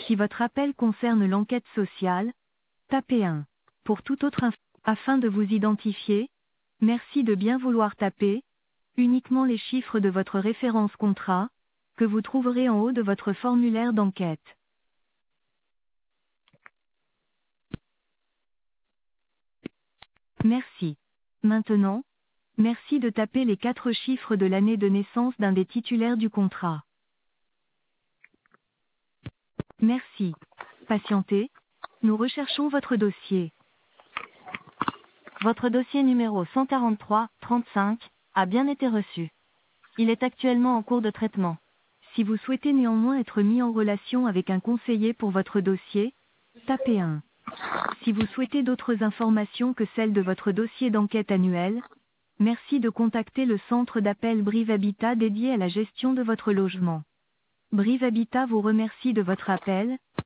Si votre appel concerne l'enquête sociale, tapez 1. Pour toute autre afin de vous identifier, merci de bien vouloir taper uniquement les chiffres de votre référence contrat, que vous trouverez en haut de votre formulaire d'enquête. Merci. Maintenant, merci de taper les 4 chiffres de l'année de naissance d'un des titulaires du contrat. Merci. Patientez, nous recherchons votre dossier. Votre dossier numéro 143-35 a bien été reçu. Il est actuellement en cours de traitement. Si vous souhaitez néanmoins être mis en relation avec un conseiller pour votre dossier, tapez 1. Si vous souhaitez d'autres informations que celles de votre dossier d'enquête annuel, merci de contacter le centre d'appel Brive Habitat dédié à la gestion de votre logement. Brive Habitat vous remercie de votre appel